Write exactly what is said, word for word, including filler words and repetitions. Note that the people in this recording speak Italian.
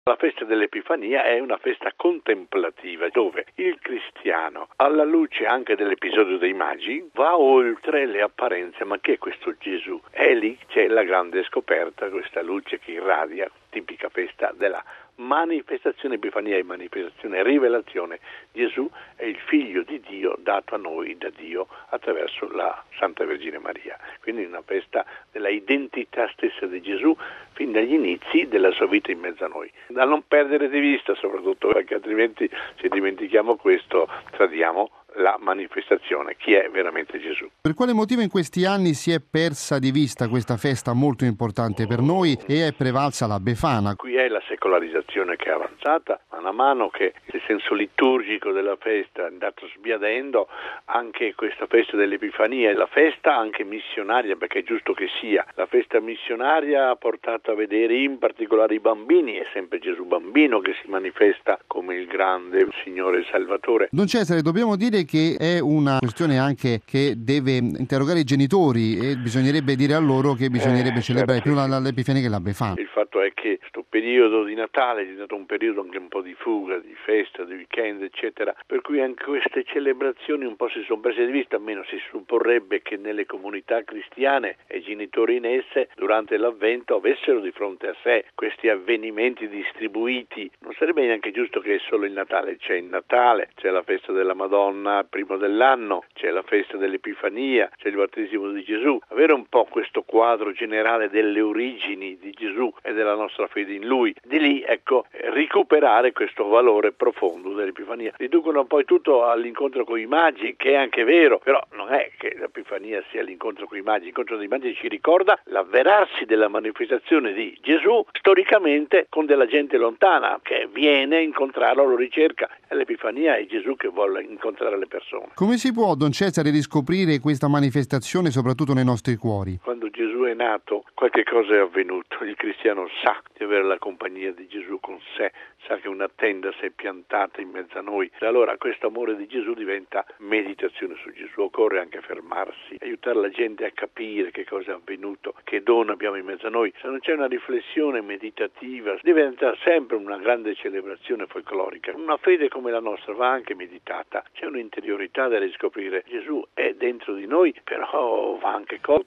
La festa dell'Epifania è una festa contemplativa dove il cristiano, alla luce anche dell'episodio dei Magi, va oltre le apparenze. Ma chi è questo Gesù? E lì c'è la grande scoperta, questa luce che irradia, tipica festa della manifestazione. Epifania e manifestazione, rivelazione. Gesù è il figlio di Dio dato a noi da Dio attraverso la Santa Vergine Maria. Quindi una festa della identità stessa di Gesù fin dagli inizi della sua vita in mezzo a noi. Da non perdere di vista, soprattutto perché altrimenti se dimentichiamo questo tradiamo la manifestazione, chi è veramente Gesù. Per quale motivo in questi anni si è persa di vista questa festa molto importante per noi e è prevalsa la Befana? Qui è la secolarizzazione che è avanzata, man mano che il senso liturgico della festa è andato sbiadendo. Anche questa festa dell'Epifania è la festa anche missionaria, perché è giusto che sia. La festa missionaria ha portato a vedere in particolare i bambini, è sempre Gesù bambino che si manifesta come il grande Signore Salvatore. Don Cesare, dobbiamo dire che è una questione anche che deve interrogare i genitori e bisognerebbe dire a loro che bisognerebbe eh, celebrare certo. più l'Epifania che la Befana. Il fatto è che questo periodo di Natale è diventato un periodo anche un po' di fuga, di festa, di weekend, eccetera, per cui anche queste celebrazioni un po' si sono prese di vista, almeno si supporrebbe che nelle comunità cristiane e i genitori in esse durante l'Avvento avessero di fronte a sé questi avvenimenti distribuiti. Non sarebbe neanche giusto che solo il Natale, c'è il Natale, c'è la festa della Madonna primo dell'anno, c'è la festa dell'Epifania, c'è il battesimo di Gesù, avere un po' questo quadro generale delle origini di Gesù e della nostra fede in Lui, di lì ecco recuperare questo valore profondo dell'Epifania. Riducono poi tutto all'incontro con i Magi, che è anche vero, però non è che l'Epifania sia l'incontro con i Magi. L'incontro dei Magi ci ricorda l'avverarsi della manifestazione di Gesù storicamente con della gente lontana che viene a incontrarlo, lo ricerca, e l'Epifania è Gesù che vuole incontrare le persone. Come si può, Don Cesare, riscoprire questa manifestazione soprattutto nei nostri cuori? Quando Gesù è nato, qualche cosa è avvenuto. Il cristiano sa di avere la compagnia di Gesù con sé, sa che una tenda si è piantata in mezzo a noi. E allora questo amore di Gesù diventa meditazione su Gesù. Occorre anche fermarsi, aiutare la gente a capire che cosa è avvenuto, che dono abbiamo in mezzo a noi. Se non c'è una riflessione meditativa, diventa sempre una grande celebrazione folclorica. Una fede come la nostra va anche meditata. C'è un'interiorità da riscoprire. Gesù è dentro di noi, però va anche colto.